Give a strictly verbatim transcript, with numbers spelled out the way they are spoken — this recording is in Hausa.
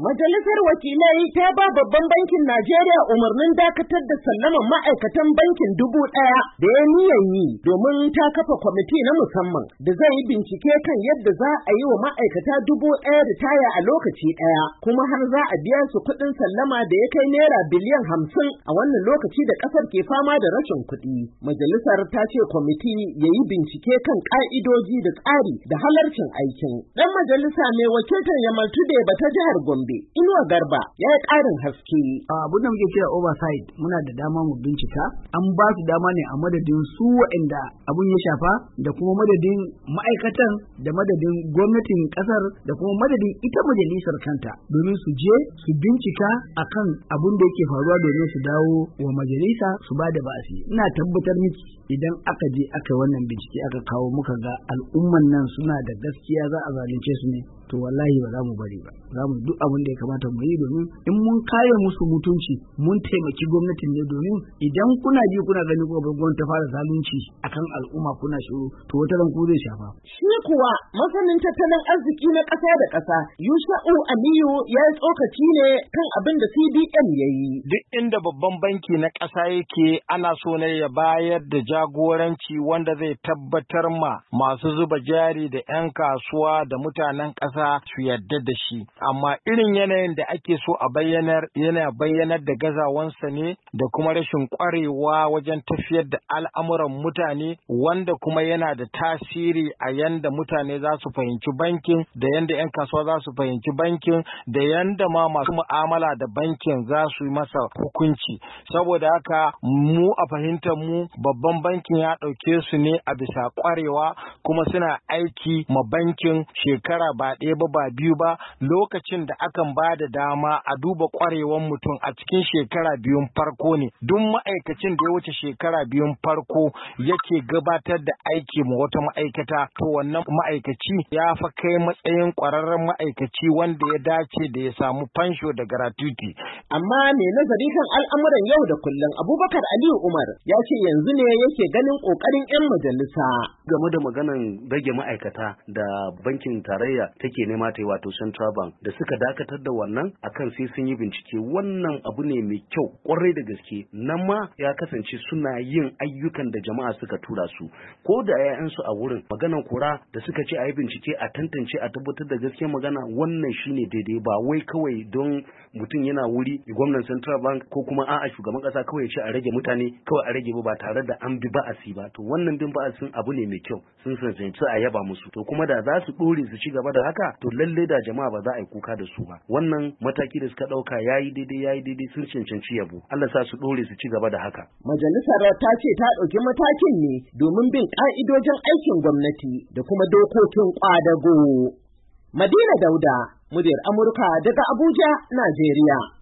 Majalisar Wakilai ta ba Babban Bankin Najeriya umarnin dakatar da sallaman ma'aikatan bankin dubu ɗaya da ya niyyar yi domin ta kafa kwamiti na musamman da zai yi bincike kan yadda za a yi wa ma'aikata dubu ɗaya ritaya a lokaci ɗaya, kuma har za a biya su kuɗin sallama da ya kai naira biliyan hamsin a wannan lokaci da ƙasar ke fama da rashin kuɗi. Majalisar ta ce kwamiti ya yi bincike kan ƙa'idoji da tsari da halarcin aikin. Ɗan majalisa mai wakiltar Yamal Tudeba ta jihar Gombe, Inuwa Garba, ya yi ƙarin haske. Abin da muke kira oversight, muna da dama mu bincika, an ba su dama ne a madadin su waɗanda abun ya shafa da kuma madadin ma'aikatan da madadin gwamnatin ƙasar da kuma madadin ita majalisar kanta domin su je su bincika akan abun da yake faruwa domin su dawo wa majalisa su ba da ba'asi. Ina tabbatar miki idan aka je aka wannan bincike aka kawo muka ga al'umman nan suna da gaskiya za a zalunce su ne, to wallahi ba za mu bari ba, za mu duk abin da ya kamata mu yi domin in mun kare musu mutunci mun taimaki gwamnatin ne, domin idan kuna ji kuna gani ko gwamnati ta fara zalunci akan al'umma kuna shiru to wata ran ku zai shafa. Shi kuwa masanin tattalin arziki na ƙasa da ƙasa Yusha'u Aliyu ya yi tsokaci ne kan abin da C B N ya yi. Duk inda babban banki na ƙasa yake ana so ne ya bayar da jagoranci wanda zai tabbatar ma masu zuba jari da 'yan kasuwa da mutanen ƙasa su yarda da shi, amma irin yanayin da ake so a bayyanar yana bayyanar da gazawansa ne da kuma rashin ƙwarewa wajen tafiyar da al'amuran mutane, wanda kuma yana da tasiri a yanda mutane za su fahimci bankin da yanda 'yan kasuwa za su fahimci bankin da yanda ma masu mu'amala da bankin za su yi masa hukunci. Saboda haka mu a fahimtar mu babban bankin ya ɗauke su ne a bisa ƙwarewa, kuma suna aiki ma bankin shekara ba ɗaya ba ba biyu ba, lokacin da akan ba da dama a duba ƙwarewan mutum a cikin shekara biyun farko ne. Duk ma'aikacin da ya wuce shekara biyun farko yake gabatar da aiki ma wata ma'aikata, to wannan ma'aikaci ya fa kai matsayin ƙwararren ma'aikaci wanda ya dace da ya samu fansho da gratuity. Amma mai nazari kan al'amuran yau da kullum Abubakar Aliyu Umar ya ce yanzu ne yake ganin ƙoƙarin 'yan majalisa. Game da maganan rage ma'aikata da bankin tarayya take nema ta yi wato Central Bank da suka dakatar da wannan akan sai sun yi bincike, wannan abu ne mai kyau kwarai da gaske. Nan ma ya kasance suna yin ayyukan da jama'a suka tura su, ko da 'ya'yansu a wurin maganan kura da suka ce a yi bincike a tantance a tabbatar da gaskiyar magana, wannan shine daidai, ba wai kawai don mutum yana wuri gwamnan Central Bank ko kuma a'a shugaban kasa kawai ce a rage mutane kawai a rage ba tare da an bi ba'asi ba. To wannan bin ba'asin abu ne mai kyau, sun sansanci a yaba musu, to kuma da za su dore su ci gaba da haka to lalle da jama'a ba za a yi kuka da su ba. Wannan mataki da suka dauka yayi daidai yayi daidai, sun cancanci yabo. Allah sa su dore su ci gaba da haka. Majalisar ta ce ta dauki matakin ne domin bin ka'idojin aikin gwamnati da kuma dokokin kwadago. Madina Dauda, muryar Amurka daga Abuja, Najeriya.